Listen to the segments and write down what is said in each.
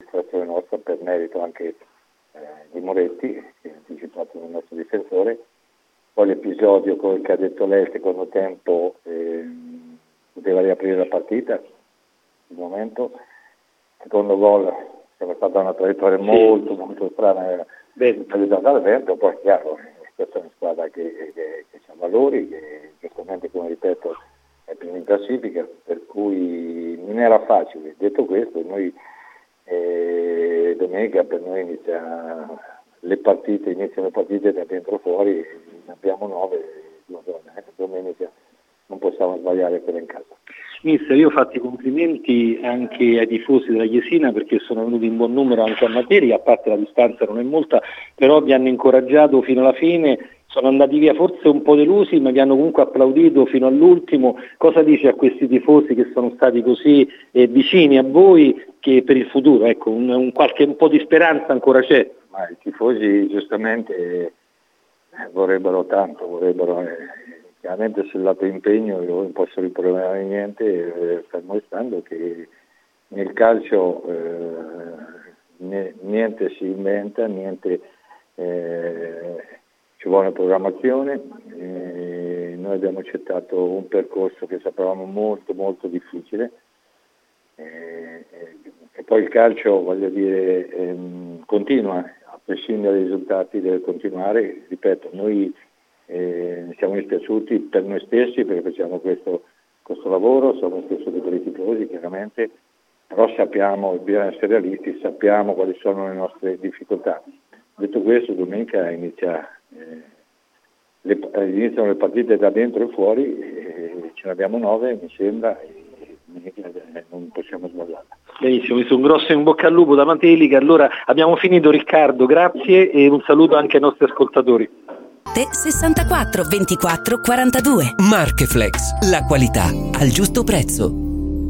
registrazione nostra per merito anche di Moretti, che ha anticipato il nostro difensore. Poi l'episodio che ha detto lei, il secondo tempo, poteva riaprire la partita, il momento. Secondo gol, siamo stati da una traiettoria molto molto strana, per andare dentro. Poi è chiaro, questa è una squadra che ha valori, che giustamente, come ripeto, è prima in classifica, per cui non era facile. Detto questo, noi domenica per noi iniziano le partite da dentro fuori, ne abbiamo 9, domenica non possiamo sbagliare quella in casa. Mister, io ho fatto i complimenti anche ai tifosi della Jesina, perché sono venuti in buon numero anche a Materi, a parte la distanza non è molta, però vi hanno incoraggiato fino alla fine, sono andati via forse un po' delusi, ma vi hanno comunque applaudito fino all'ultimo. Cosa dice a questi tifosi che sono stati così vicini a voi, che per il futuro, ecco, un po' di speranza ancora c'è? Ma i tifosi giustamente vorrebbero tanto, chiaramente sul lato impegno io non posso riproverare niente, fermo restando che nel calcio niente si inventa, niente, ci vuole programmazione. Noi abbiamo accettato un percorso che sapevamo molto molto difficile, e poi il calcio, voglio dire, continua, a prescindere dai risultati deve continuare. Ripeto, noi siamo dispiaciuti per noi stessi perché facciamo questo lavoro, siamo dispiaciuti per i tifosi chiaramente, però sappiamo, bisogna essere realisti, sappiamo quali sono le nostre difficoltà. Detto questo, domenica iniziano le partite da dentro e fuori, ce ne abbiamo 9 mi sembra, e non possiamo sbagliarla. Benissimo, mi sono un grosso in bocca al lupo da Matelica. Allora abbiamo finito, Riccardo, grazie e un saluto anche ai nostri ascoltatori. 64 24 42. Marcheflex, la qualità al giusto prezzo.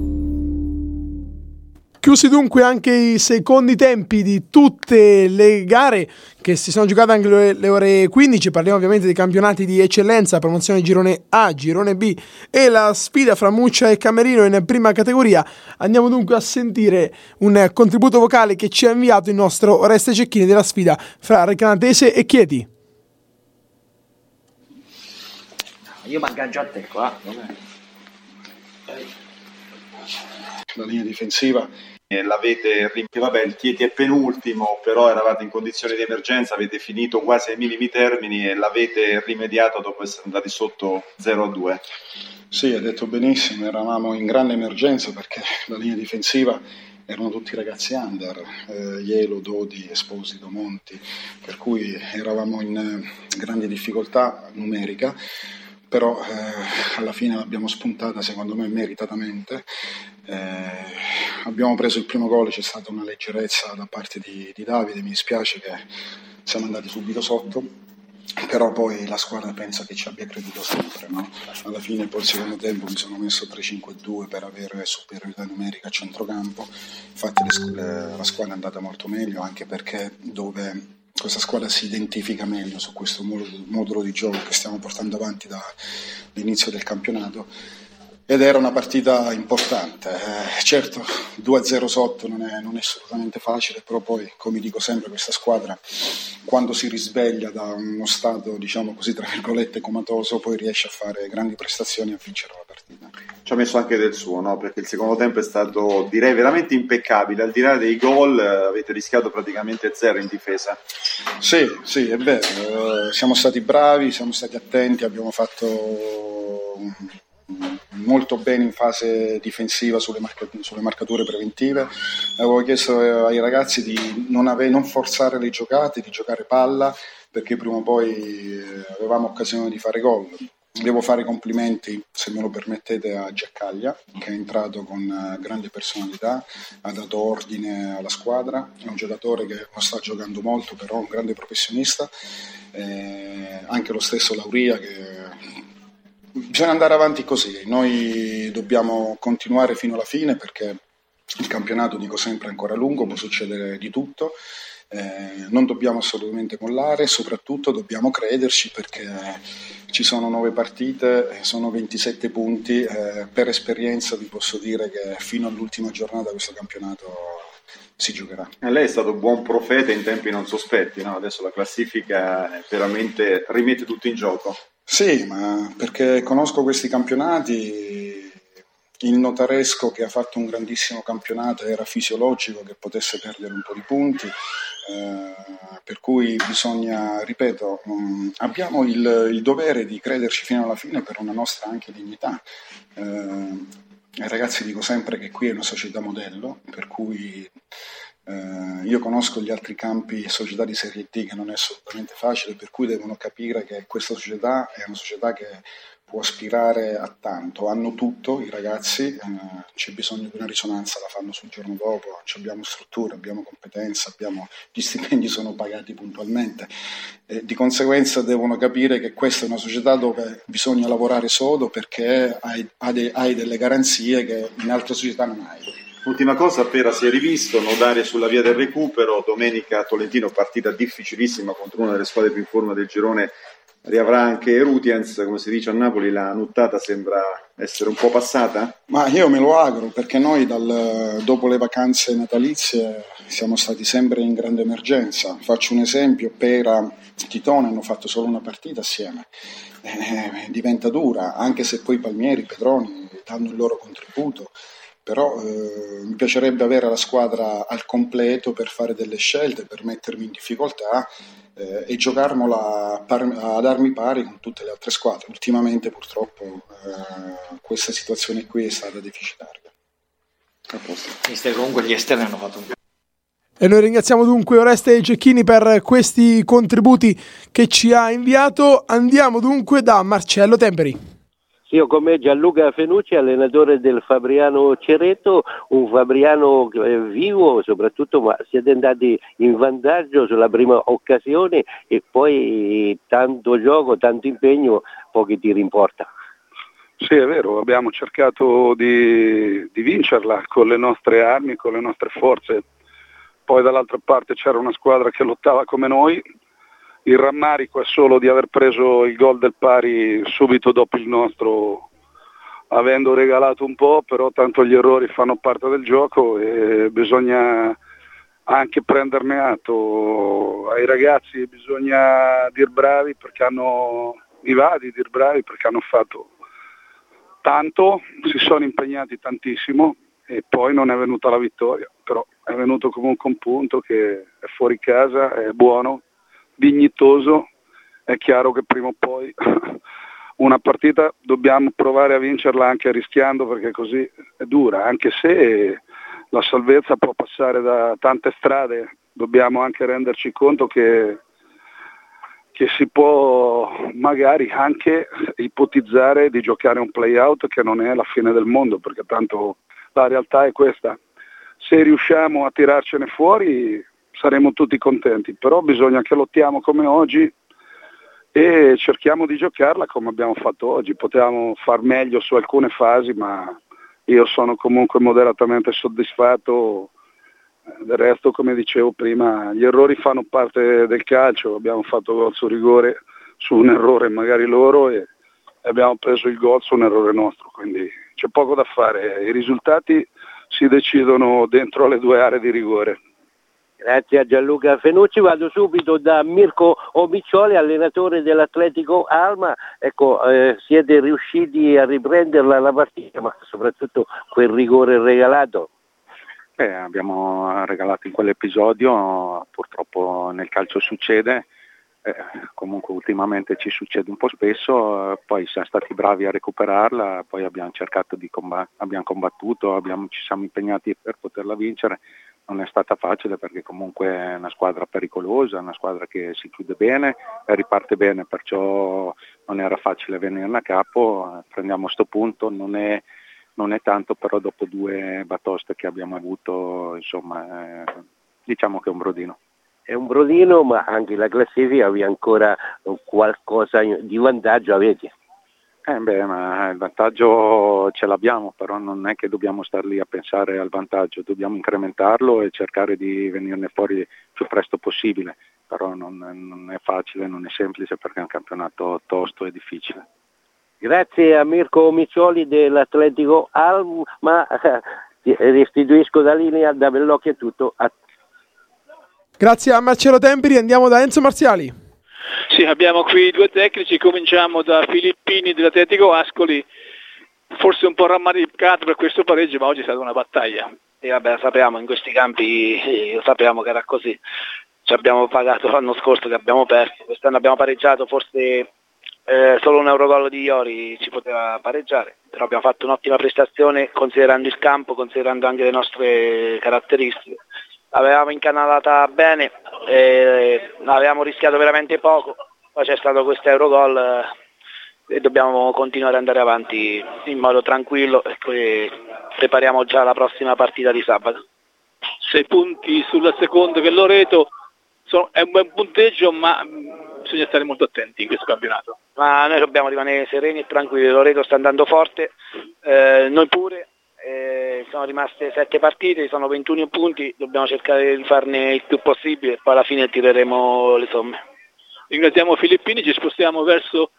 Chiusi dunque anche i secondi tempi di tutte le gare che si sono giocate anche le ore 15, parliamo ovviamente dei campionati di eccellenza, promozione girone A, girone B e la sfida fra Muccia e Camerino in prima categoria. Andiamo dunque a sentire un contributo vocale che ci ha inviato il nostro Oreste Cecchini della sfida fra Recanatese e Chieti. Io mi aggaggio a te qua. La linea difensiva l'avete vabbè, il Chieti è penultimo, però eravate in condizioni di emergenza, avete finito quasi ai minimi termini e l'avete rimediato dopo essere andati sotto 0-2. Sì, hai detto benissimo, eravamo in grande emergenza perché la linea difensiva erano tutti ragazzi under, Ielo, Dodi, Esposito, Monti, per cui eravamo in grande difficoltà numerica. Però alla fine l'abbiamo spuntata secondo me meritatamente, abbiamo preso il primo gol, c'è stata una leggerezza da parte di Davide, mi dispiace che siamo andati subito sotto, però poi la squadra pensa che ci abbia creduto sempre, no? Alla fine poi il secondo tempo mi sono messo 3-5-2 per avere superiorità numerica a centrocampo, infatti la squadra è andata molto meglio, anche perché dove questa squadra si identifica meglio su questo modulo di gioco che stiamo portando avanti dall'inizio del campionato, ed era una partita importante. Certo, 2-0 sotto non è assolutamente facile, però poi, come dico sempre, questa squadra quando si risveglia da uno stato, diciamo così, tra virgolette comatoso, poi riesce a fare grandi prestazioni e a vincere la partita. Ci ha messo anche del suo, no? Perché il secondo tempo è stato, direi, veramente impeccabile. Al di là dei gol avete rischiato praticamente 0 in difesa. Sì, è vero, siamo stati bravi, siamo stati attenti, abbiamo fatto molto bene in fase difensiva sulle marcature preventive. Avevo chiesto ai ragazzi di non forzare le giocate, di giocare palla, perché prima o poi avevamo occasione di fare gol. Devo fare i complimenti, se me lo permettete, a Giaccaglia, che è entrato con grande personalità, ha dato ordine alla squadra, è un giocatore che non sta giocando molto, però è un grande professionista, anche lo stesso Lauria, che bisogna andare avanti così, noi dobbiamo continuare fino alla fine perché il campionato, dico sempre, è ancora lungo, può succedere di tutto. Non dobbiamo assolutamente mollare, soprattutto dobbiamo crederci perché ci sono 9 partite, sono 27 punti, per esperienza vi posso dire che fino all'ultima giornata questo campionato si giocherà. Lei è stato buon profeta in tempi non sospetti, no? Adesso la classifica veramente rimette tutto in gioco. Sì, ma perché conosco questi campionati, il Notaresco che ha fatto un grandissimo campionato era fisiologico che potesse perdere un po' di punti, per cui bisogna, ripeto, abbiamo il dovere di crederci fino alla fine per una nostra anche dignità. Ai ragazzi dico sempre che qui è una società modello, per cui io conosco gli altri campi e società di Serie D che non è assolutamente facile, per cui devono capire che questa società è una società che può aspirare a tanto, hanno tutto i ragazzi, c'è bisogno di una risonanza, la fanno sul giorno dopo, abbiamo strutture, abbiamo competenze, gli stipendi sono pagati puntualmente, di conseguenza devono capire che questa è una società dove bisogna lavorare sodo perché hai delle garanzie che in altre società non hai. Ultima cosa, Pera si è rivisto, Nodari sulla via del recupero, domenica a Tolentino partita difficilissima contro una delle squadre più in forma del girone, riavrà anche Rutiens, come si dice a Napoli, la nuttata sembra essere un po' passata? Ma io me lo auguro perché noi dopo le vacanze natalizie siamo stati sempre in grande emergenza. Faccio un esempio, Pera, Titone hanno fatto solo una partita assieme, diventa dura, anche se poi Palmieri, Pedroni danno il loro contributo. Però mi piacerebbe avere la squadra al completo per fare delle scelte, per mettermi in difficoltà e giocarmola ad armi pari con tutte le altre squadre. Ultimamente purtroppo questa situazione qui è stata deficitaria. Mister, comunque gli esterni hanno fatto un po'. E noi ringraziamo dunque Oreste Cecchini per questi contributi che ci ha inviato. Andiamo dunque da Marcello Temperi. Io con me Gianluca Fenucci, allenatore del Fabriano Cereto, un Fabriano vivo soprattutto, ma siete andati in vantaggio sulla prima occasione e poi tanto gioco, tanto impegno, pochi tiri in porta. Sì, è vero, abbiamo cercato di vincerla con le nostre armi, con le nostre forze. Poi dall'altra parte c'era una squadra che lottava come noi. Il rammarico è solo di aver preso il gol del pari subito dopo il nostro, avendo regalato un po', però tanto gli errori fanno parte del gioco e bisogna anche prenderne atto. Ai ragazzi bisogna dir bravi perché hanno fatto tanto, si sono impegnati tantissimo e poi non è venuta la vittoria, però è venuto comunque un punto che è fuori casa, è buono, dignitoso. È chiaro che prima o poi una partita dobbiamo provare a vincerla anche rischiando, perché così è dura, anche se la salvezza può passare da tante strade, dobbiamo anche renderci conto che si può magari anche ipotizzare di giocare un play-out, che non è la fine del mondo, perché tanto la realtà è questa. Se riusciamo a tirarcene fuori saremo tutti contenti, però bisogna che lottiamo come oggi e cerchiamo di giocarla come abbiamo fatto oggi. Potevamo far meglio su alcune fasi, ma io sono comunque moderatamente soddisfatto. Del resto, come dicevo prima, gli errori fanno parte del calcio, abbiamo fatto gol su rigore su un errore magari loro e abbiamo preso il gol su un errore nostro, quindi c'è poco da fare, i risultati si decidono dentro le due aree di rigore. Grazie a Gianluca Fenucci, vado subito da Mirko Omiccioli, allenatore dell'Atletico Alma. Ecco, siete riusciti a riprenderla la partita, ma soprattutto quel rigore regalato? Abbiamo regalato in quell'episodio, purtroppo nel calcio succede, comunque ultimamente ci succede un po' spesso, poi siamo stati bravi a recuperarla, poi abbiamo cercato abbiamo combattuto, ci siamo impegnati per poterla vincere. Non è stata facile perché comunque è una squadra pericolosa, una squadra che si chiude bene e riparte bene, perciò non era facile venirne a capo. Prendiamo sto punto, non è tanto, però dopo due batoste che abbiamo avuto, insomma, diciamo che è un brodino. È un brodino, ma anche la classifica vi ancora qualcosa di vantaggio avete. Ma il vantaggio ce l'abbiamo, però non è che dobbiamo star lì a pensare al vantaggio, dobbiamo incrementarlo e cercare di venirne fuori il più presto possibile, però non è facile, non è semplice perché è un campionato tosto e difficile. Grazie a Mirko Miccioli dell'Atletico Alma. restituisco la linea da Bellocchio, è tutto. Grazie a Marcello Temperi, andiamo da Enzo Marziali. Sì, abbiamo qui due tecnici, cominciamo da Filippini dell'Atletico Ascoli, forse un po' rammaricato per questo pareggio, ma oggi è stata una battaglia. E vabbè, sappiamo, in questi campi sappiamo che era così, ci abbiamo pagato l'anno scorso che abbiamo perso, quest'anno abbiamo pareggiato, forse solo un Eurogol di Iori ci poteva pareggiare, però abbiamo fatto un'ottima prestazione considerando il campo, considerando anche le nostre caratteristiche. L'avevamo incanalata bene, avevamo rischiato veramente poco, poi c'è stato questo Eurogol e dobbiamo continuare ad andare avanti in modo tranquillo e prepariamo già la prossima partita di sabato. 6 punti sulla seconda che è Loreto, è un buon punteggio, ma bisogna stare molto attenti in questo campionato. Ma noi dobbiamo rimanere sereni e tranquilli, Loreto sta andando forte, noi pure. Sono rimaste 7 partite, sono 21 punti, dobbiamo cercare di farne il più possibile e poi alla fine tireremo le somme. Ringraziamo Filippini, ci spostiamo verso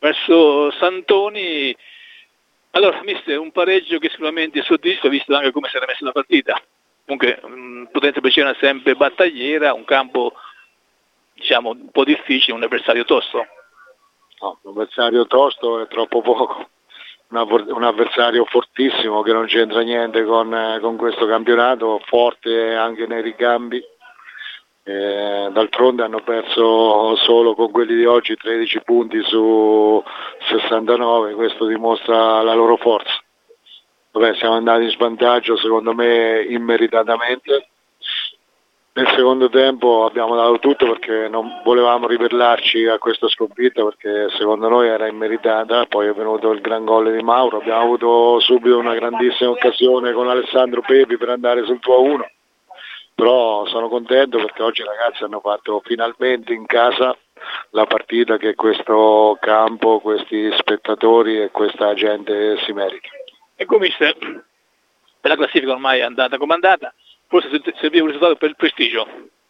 Santoni. Allora, mister, un pareggio che sicuramente soddisfa, visto anche come si era messa la partita. Comunque Potenza Precena sempre battagliera, un campo diciamo un po' difficile, un avversario tosto. No, un avversario tosto è troppo poco. Un avversario fortissimo che non c'entra niente con questo campionato, forte anche nei ricambi, d'altronde hanno perso solo con quelli di oggi 13 punti su 69, questo dimostra la loro forza. Vabbè, siamo andati in svantaggio secondo me immeritatamente. Nel secondo tempo abbiamo dato tutto perché non volevamo ribellarci a questa sconfitta perché secondo noi era immeritata, poi è venuto il gran gol di Mauro, abbiamo avuto subito una grandissima occasione con Alessandro Pepi per andare sul 2-1, però sono contento perché oggi i ragazzi hanno fatto finalmente in casa la partita che questo campo, questi spettatori e questa gente si merita. Ecco mister, per la classifica ormai è andata come è andata, forse serviva un risultato per il prestigio.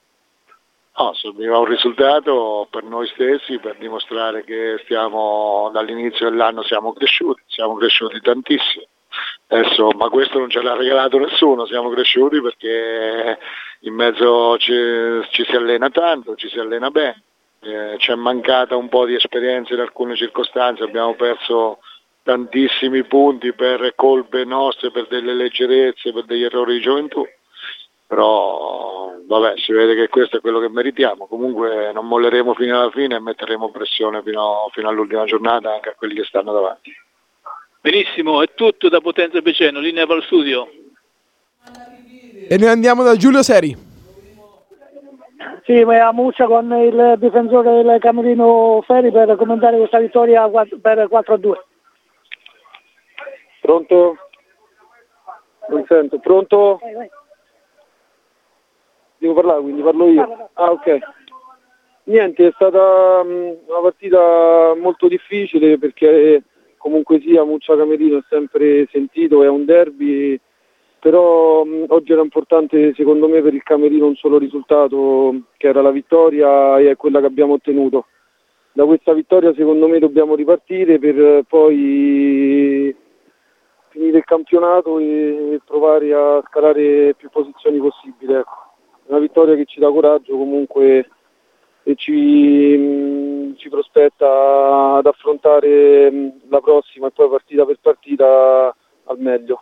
No, serviva un risultato per noi stessi, per dimostrare che dall'inizio dell'anno siamo cresciuti tantissimo. Adesso, ma questo non ce l'ha regalato nessuno, siamo cresciuti perché in mezzo ci si allena tanto, ci si allena bene, ci è mancata un po' di esperienza in alcune circostanze, abbiamo perso tantissimi punti per colpe nostre, per delle leggerezze, per degli errori di gioventù. Però vabbè, si vede che questo è quello che meritiamo, comunque non molleremo fino alla fine e metteremo pressione fino all'ultima giornata anche a quelli che stanno davanti. Benissimo, è tutto da Potenza Peceno, linea per lo studio. E noi andiamo da Giulio Seri. Sì, a Muccia con il difensore del Camerino Feri per commentare questa vittoria per 4-2. Pronto? Non sento, pronto? Vai. Devo parlare, quindi parlo io. Ah, ok. Niente, è stata una partita molto difficile perché comunque sia Muccia Camerino è sempre sentito, è un derby, però oggi era importante secondo me per il Camerino un solo risultato, che era la vittoria e è quella che abbiamo ottenuto. Da questa vittoria secondo me dobbiamo ripartire per poi finire il campionato e provare a scalare più posizioni possibili. Ecco. Una vittoria che ci dà coraggio comunque e ci prospetta ad affrontare la prossima e poi partita per partita al meglio.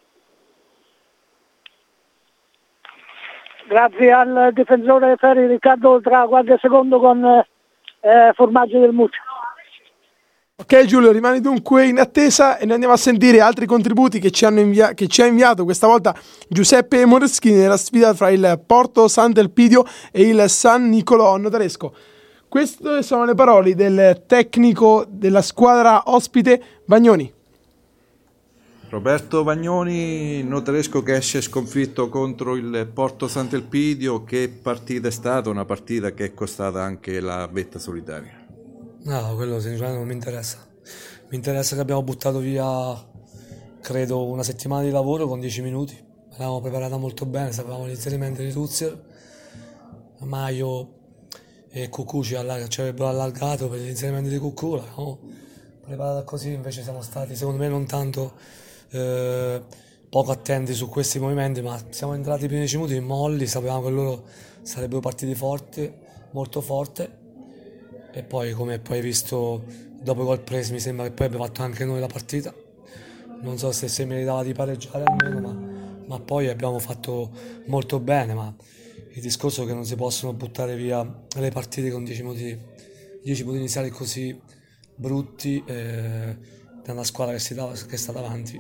Grazie al difensore Ferri Riccardo tra qualche secondo con Formaggio del Muccia. Ok Giulio, rimani dunque in attesa e noi andiamo a sentire altri contributi che ci ha inviato questa volta Giuseppe Moreschini nella sfida fra il Porto Sant'Elpidio e il San Nicolò Notaresco. Queste sono le parole del tecnico della squadra ospite Bagnoni. Roberto Bagnoni, notaresco che esce sconfitto contro il Porto Sant'Elpidio. Che partita è stata? Una partita che è costata anche la vetta solitaria. No, quello sinceramente non mi interessa. Mi interessa che abbiamo buttato via, credo, una settimana di lavoro con 10 minuti. L'avevamo preparata molto bene, sapevamo l'inserimento di Tuzzer, Maio e Cucù ci avrebbero allargato per l'inserimento di Cucù. L'avevamo preparata così, invece siamo stati, secondo me, non tanto poco attenti su questi movimenti, ma siamo entrati i primi 10 minuti molli, sapevamo che loro sarebbero partiti molto forte, e poi, come poi hai visto, dopo i gol presi mi sembra che poi abbiamo fatto anche noi la partita. Non so se meritava di pareggiare almeno, ma poi abbiamo fatto molto bene. Ma il discorso è che non si possono buttare via le partite con 10 minuti iniziali così brutti da una squadra che sta davanti.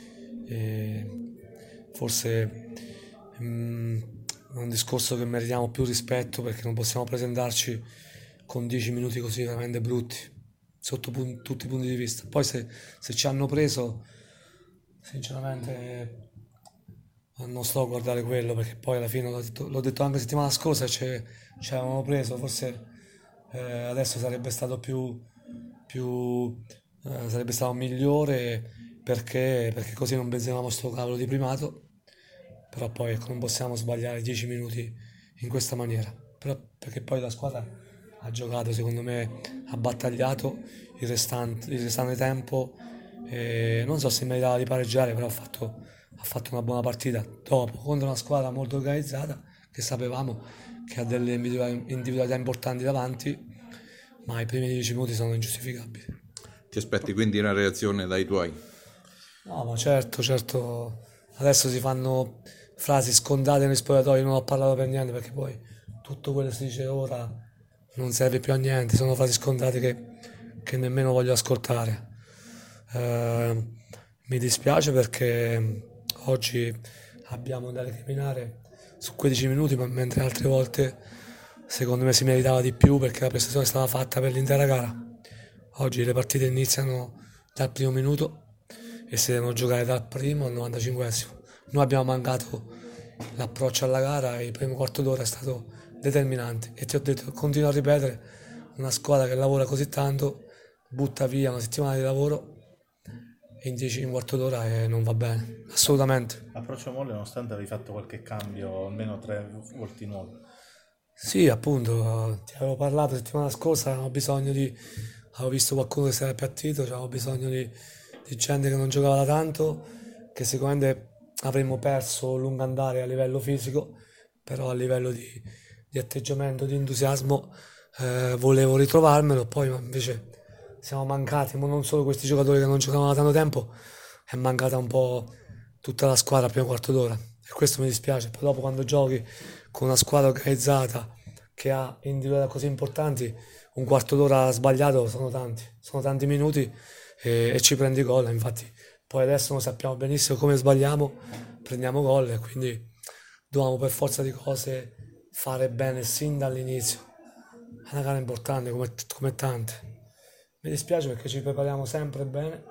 Forse è un discorso che meritiamo più rispetto, perché non possiamo presentarci con 10 minuti così veramente brutti sotto tutti i punti di vista. Poi se ci hanno preso, sinceramente non sto a guardare quello, perché poi alla fine l'ho detto anche settimana scorsa, ci avevano preso, forse adesso sarebbe stato sarebbe stato migliore, perché così non benzevamo sto cavolo di primato. Però poi non possiamo sbagliare 10 minuti in questa maniera, perché poi la squadra ha giocato, secondo me ha battagliato il restante tempo, non so se meritava di pareggiare, però ha fatto una buona partita dopo contro una squadra molto organizzata, che sapevamo che ha delle individualità importanti davanti, ma i primi 10 minuti sono ingiustificabili. Ti aspetti quindi una reazione dai tuoi? No, ma certo, adesso si fanno frasi scondate nei spogliatoi, non ho parlato per niente, perché poi tutto quello che si dice ora non serve più a niente, sono frasi scontate che nemmeno voglio ascoltare. Mi dispiace perché oggi abbiamo da recriminare su 15 minuti, ma mentre altre volte secondo me si meritava di più, perché la prestazione è stata fatta per l'intera gara. Oggi le partite iniziano dal primo minuto e si devono giocare dal primo al 95esimo. Noi abbiamo mancato l'approccio alla gara e il primo quarto d'ora è stato determinante, e ti ho detto, continuo a ripetere, una squadra che lavora così tanto butta via una settimana di lavoro in un quarto d'ora e non va bene, assolutamente. Approccio molle, nonostante avevi fatto qualche cambio, almeno 3 volti nuovi. Sì, appunto, ti avevo parlato settimana scorsa, avevo visto qualcuno che si era appiattito, avevo bisogno di gente che non giocava da tanto, che sicuramente avremmo perso lungo andare a livello fisico, però a livello di atteggiamento, di entusiasmo volevo ritrovarmelo. Poi invece siamo mancati, ma non solo questi giocatori che non giocavano da tanto tempo, è mancata un po' tutta la squadra al primo quarto d'ora, e questo mi dispiace. Poi dopo, quando giochi con una squadra organizzata che ha individualità così importanti, un quarto d'ora sbagliato sono tanti minuti, e ci prendi gol. Infatti poi adesso noi sappiamo benissimo come sbagliamo, prendiamo gol, e quindi dobbiamo per forza di cose fare bene sin dall'inizio. È una gara importante come tante. Mi dispiace perché ci prepariamo sempre bene,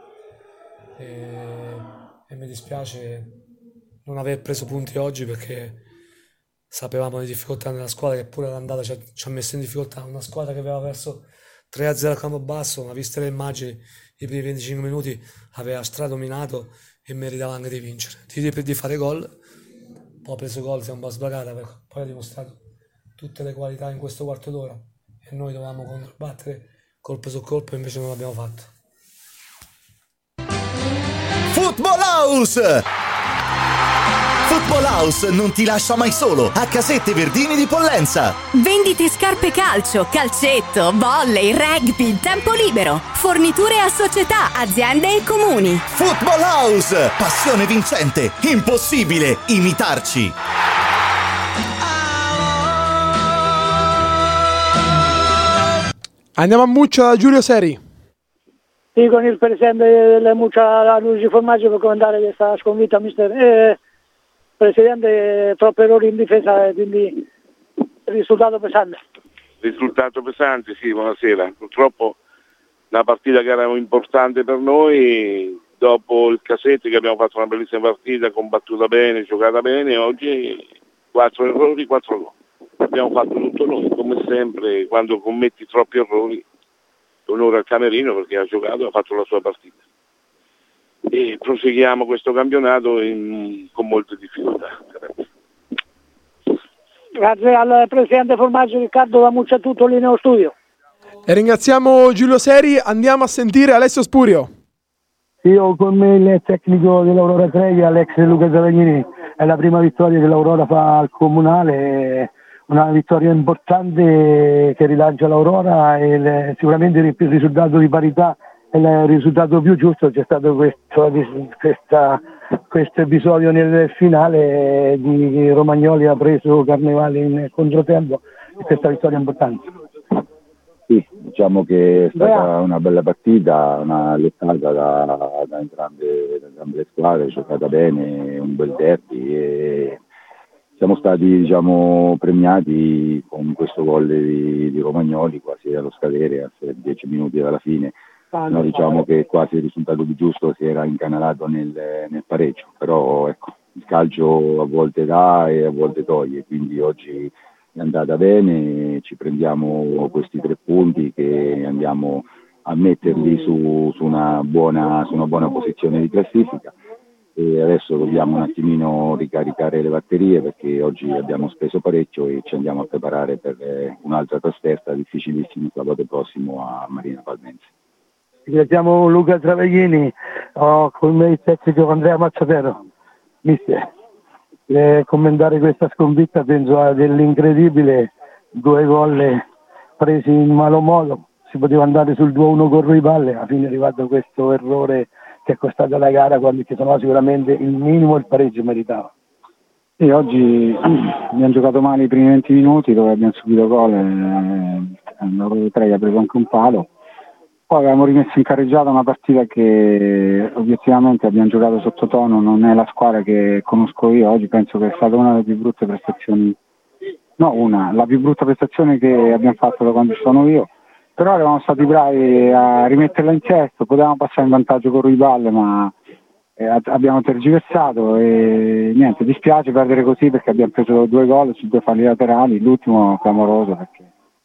e mi dispiace non aver preso punti oggi, perché sapevamo le difficoltà nella squadra, che pure l'andata ci ha messo in difficoltà. Una squadra che aveva perso 3-0 a Campobasso, ma viste le immagini, i primi 25 minuti aveva stradominato e meritava anche di vincere, di fare gol. Poi ha preso gol, si è un po' sbragata, poi ha dimostrato tutte le qualità in questo quarto d'ora, e noi dovevamo controbattere colpo su colpo, invece non l'abbiamo fatto. Football House! Football House non ti lascia mai solo, a Casette Verdini di Pollenza. Vendite scarpe calcio, calcetto, volley, rugby, tempo libero. Forniture a società, aziende e comuni. Football House, passione vincente, impossibile imitarci. Andiamo a Muccia da Giulio Seri. Sì, con il presidente delle Muccia, Luigi Formaggio, per commentare questa sconfitta, mister. Presidente, troppi errori in difesa, quindi risultato pesante. Risultato pesante, sì, buonasera. Purtroppo la partita che era importante per noi, dopo il Cassetti, che abbiamo fatto una bellissima partita, combattuta bene, giocata bene, oggi 4 errori, 4 gol. Abbiamo fatto tutto noi, come sempre. Quando commetti troppi errori, onore al Camerino, perché ha giocato e ha fatto la sua partita. E proseguiamo questo campionato con molte difficoltà. Grazie al presidente Formaggio. Riccardo da Muccia, tutto Lineo Studio. E ringraziamo Giulio Seri. Andiamo a sentire Alessio Spurio. Sì, Io con me il tecnico dell'Aurora Trevi, Alex Luca Zavagnini, è la prima vittoria che l'Aurora fa al Comunale, una vittoria importante che rilancia l'Aurora e sicuramente il risultato di parità è il risultato più giusto. C'è stato questo episodio nel finale di Romagnoli ha preso Carnevale in controtempo e questa vittoria è importante. Sì, diciamo che è stata una bella partita, una lottata da entrambe le squadre, giocata bene, un bel derby e siamo stati premiati con questo gol di Romagnoli quasi allo scadere, a 10 minuti dalla fine. No, diciamo che quasi il risultato più giusto si era incanalato nel pareggio, però ecco, il calcio a volte dà e a volte toglie, quindi oggi è andata bene, ci prendiamo questi 3 punti che andiamo a metterli su una buona posizione di classifica e adesso dobbiamo un attimino ricaricare le batterie perché oggi abbiamo speso parecchio e ci andiamo a preparare per un'altra trasferta difficilissima sabato prossimo a Marina Palmense. Ringraziamo Luca Travaglini, con me il tecnico Andrea Mazzatero. Mister, commentare questa sconfitta penso a dell'incredibile, 2 gol presi in malo modo, si poteva andare sul 2-1 con Rui Palle, alla fine è arrivato questo errore che è costato la gara, quando che sennò sicuramente il minimo il pareggio meritava. Sì, oggi abbiamo giocato male i primi 20 minuti dove abbiamo subito gol, l'Aurora Trevi ha preso anche un palo. Poi avevamo rimesso in carreggiata una partita che obiettivamente abbiamo giocato sottotono, non è la squadra che conosco io, oggi penso che è stata una delle più brutte prestazioni, la più brutta prestazione che abbiamo fatto da quando ci sono io, però eravamo stati bravi a rimetterla in sesto, potevamo passare in vantaggio con Rui Palle ma abbiamo tergiversato e niente, dispiace perdere così perché abbiamo preso 2 gol su 2 falli laterali, l'ultimo clamoroso perché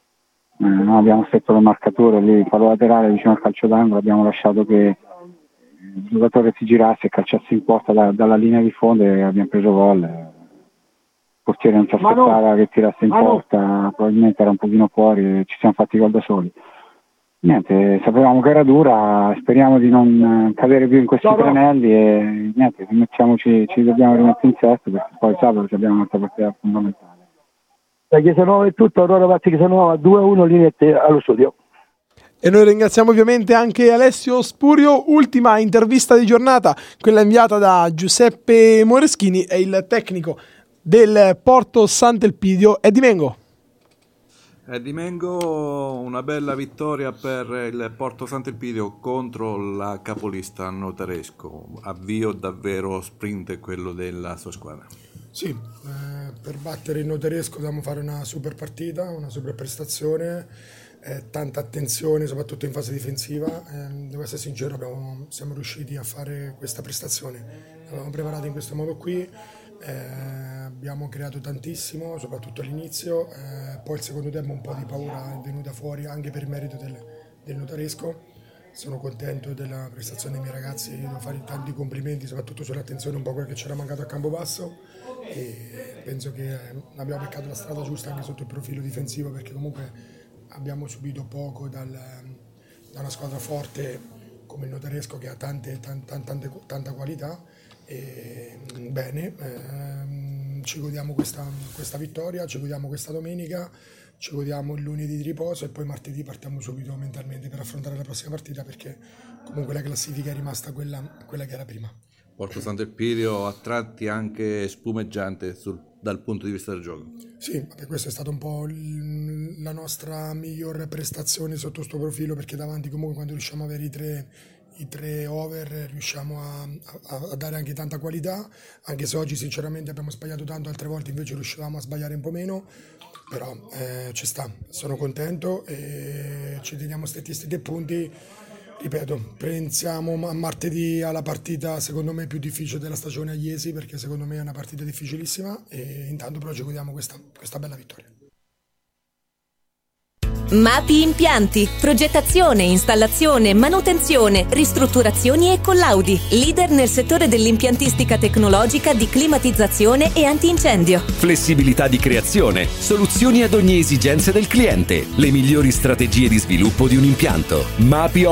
non abbiamo stretto le marcature lì, il fallo laterale vicino al calcio d'angolo, abbiamo lasciato che il giocatore si girasse e calciasse in porta dalla linea di fondo e abbiamo preso gol. Il portiere non si aspettava che tirasse in porta, probabilmente era un pochino fuori e ci siamo fatti gol da soli. Niente, sapevamo che era dura, speriamo di non cadere più in questi tranelli e niente, ci dobbiamo rimettere in sesto perché poi sabato abbiamo un'altra partita fondamentale. Da Chiesa Nuova è tutto, Aurora Pazzi Chiesa Nuova 2-1, linette allo studio. E noi ringraziamo ovviamente anche Alessio Spurio. Ultima intervista di giornata, quella inviata da Giuseppe Moreschini e il tecnico del Porto Sant'Elpidio, Eddie Mengo. Eddie Mengo, una bella vittoria per il Porto Sant'Elpidio contro la capolista Notaresco. Avvio davvero sprint quello della sua squadra. Sì, per battere il Notaresco dobbiamo fare una super partita, una super prestazione, tanta attenzione soprattutto in fase difensiva. Devo essere sincero, siamo riusciti a fare questa prestazione, l'abbiamo preparata in questo modo qui, abbiamo creato tantissimo soprattutto all'inizio, poi il secondo tempo un po' di paura è venuta fuori anche per merito del Notaresco. Sono contento della prestazione dei miei ragazzi, devo fare tanti complimenti soprattutto sull'attenzione, un po' quello che c'era mancato a Campobasso e penso che abbiamo beccato la strada giusta anche sotto il profilo difensivo perché comunque abbiamo subito poco da una squadra forte come il Notaresco che ha tanta qualità e bene, ci godiamo questa vittoria, ci godiamo questa domenica, ci godiamo il lunedì di riposo e poi martedì partiamo subito mentalmente per affrontare la prossima partita perché comunque la classifica è rimasta quella che era prima. Porto Sant'Elpidio a tratti anche spumeggiante dal punto di vista del gioco. Sì, questo è stato un po' la nostra miglior prestazione sotto questo profilo perché davanti comunque quando riusciamo ad avere i tre over riusciamo a dare anche tanta qualità, anche se oggi sinceramente abbiamo sbagliato tanto, altre volte invece riuscivamo a sbagliare un po' meno, però ci sta, sono contento e ci teniamo stretti 3 punti. Ripeto, pensiamo a martedì alla partita secondo me più difficile della stagione a Iesi perché secondo me è una partita difficilissima e intanto però ci godiamo questa bella vittoria. Mapi Impianti, progettazione, installazione, manutenzione, ristrutturazioni e collaudi. Leader nel settore dell'impiantistica tecnologica di climatizzazione e antincendio. Flessibilità di creazione, soluzioni ad ogni esigenza del cliente, le migliori strategie di sviluppo di un impianto. Mapi